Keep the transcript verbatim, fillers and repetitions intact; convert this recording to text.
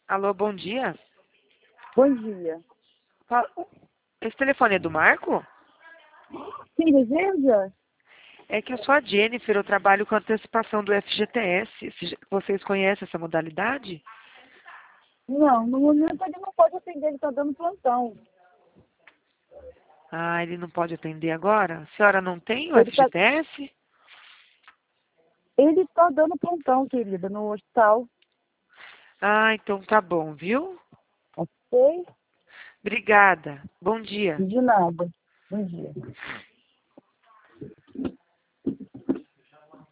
Alô, bom dia. Bom dia. Fa- Esse telefone é do Marco? Quem deseja? É que eu sou a Jennifer, eu trabalho com antecipação do F G T S. Se- Vocês conhecem essa modalidade? Não, no momento ele não pode atender, ele está dando plantão. Ah, ele não pode atender agora? A senhora não tem o Ele está F G T S? ele tá dando plantão, querida, no hospital. Ah, então tá bom, viu? Ok? Obrigada. Bom dia. De nada. Bom dia.